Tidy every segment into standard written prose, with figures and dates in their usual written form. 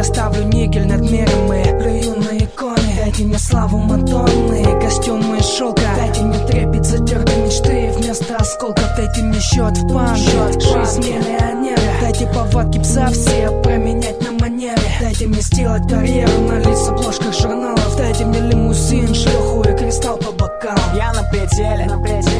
ставлю нигель над миром и плюю на иконы. Дайте мне славу Мадонны, костюмы из шелка. Дайте мне трепет затертой мечты вместо осколков. Дайте мне счет в банке, жизнь миллионера. Дайте повадки пса все променять на манеры. Дайте мне сделать карьеру на лиц обложках журналов. Дайте мне лимузин, шлюху и кристалл по бокалам. Я на пределе,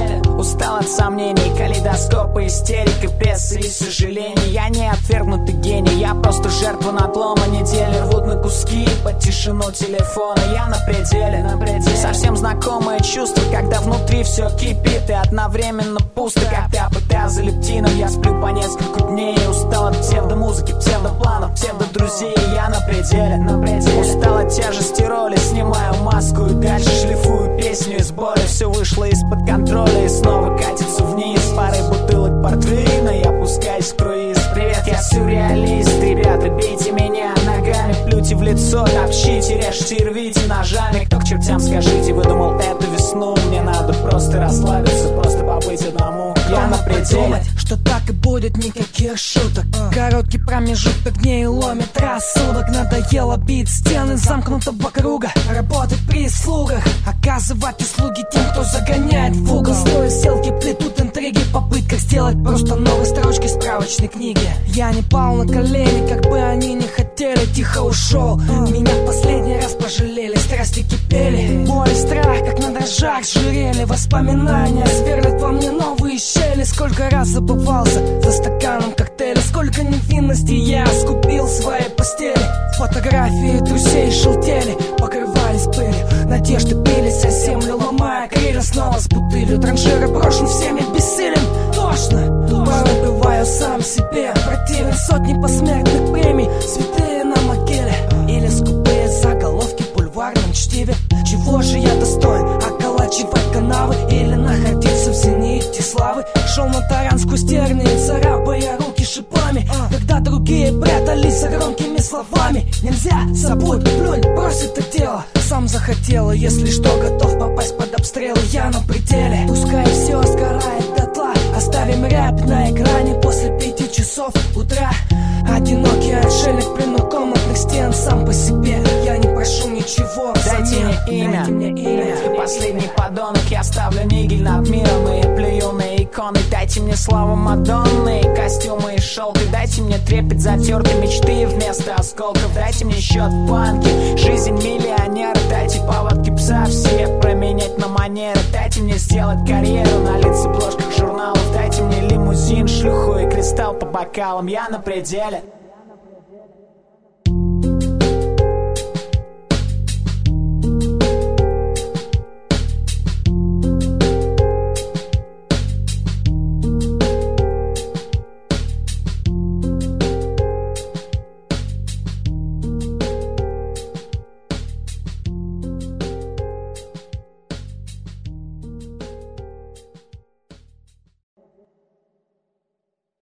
устал от сомнений, калейдоскопа, истерика, прессы и сожалений. Я не отвергнутый гений, я просто жертва надлома. Недели рвут на куски под тишину телефона. Я на пределе, совсем знакомое чувство, когда внутри все кипит и одновременно пусто. Как ты апотеаза лептинов, я сплю по несколько дней. Устал от псевдомузыки, псевдопланов, псевдодрузей. Я на пределе, устал от тяжести роли, снимаю маску и дальше шлифую песню из боли. Все вышло из-под контроля и снова катится вниз. Парой бутылок портвейна я пускаюсь в круиз. Привет, я сюрреалист, ребята, бейте меня ногами, плюйте в лицо, топчите, режьте и рвите ножами. Кто к чертям, скажите, выдумал эту весну? Мне надо просто расслабиться, просто побыть одному. Я на пределе, что так и будет, никаких шуток. Короткий промежуток дней ломит рассудок. Надоело бить стены замкнутого круга, работать при слугах, оказывать услуги тем, кто загоняет в угол. Стоя селки плетут интриги в попытках сделать просто новые строчки справочной книги. Я не пал на колени, как бы они не хотели, тихо ушел. Меня в последний раз пожалели, страсти кипели. Боль и страх, как на дрожжах жирели. Воспоминания сверлят во мне новые щели. Сколько раз забывался за стаканом коктейля, сколько невинности я скупил в своей постели. Фотографии друзей желтели, покрывались пылью. Надежды бились о землю, ломая крылья. Снова с бутылью, транжира брошен всеми бессилен. Тошно, порой бываю сам себе противен. Сотни посмертных премий, святые на могиле. Или скупые заголовки в бульварном чтиве. Чего же я достоин? Околачивать канавы или находиться в зените славы? Шел на таран сквозь тернии, царапая руки шипами, когда другие прятались за громкими словами. Нельзя, забудь, плюнь, брось это дело. Сам захотела, если что, готов попасть под обстрелы. Я на пределе, пускай все сгорает дотла. Оставим рэп на экране после 5 часов утра. Одинокий отшельник в плену комнатных стен, сам по себе. Я не прошу ничего взамен. Дайте мне имя. Последний подонок, я ставлю нигель над миром и плюю на иконы. Дайте мне славу Мадонны, костюмы из шелка. Дайте мне трепет затертой мечты вместо осколков. Дайте мне счет в банке, жизнь миллионера. Дайте повадки пса все променять на манеры. Дайте мне сделать карьеру на лиц обложках журналов. Дайте мне лимузин, шлюху и кристалл по бокалам. Я на пределе.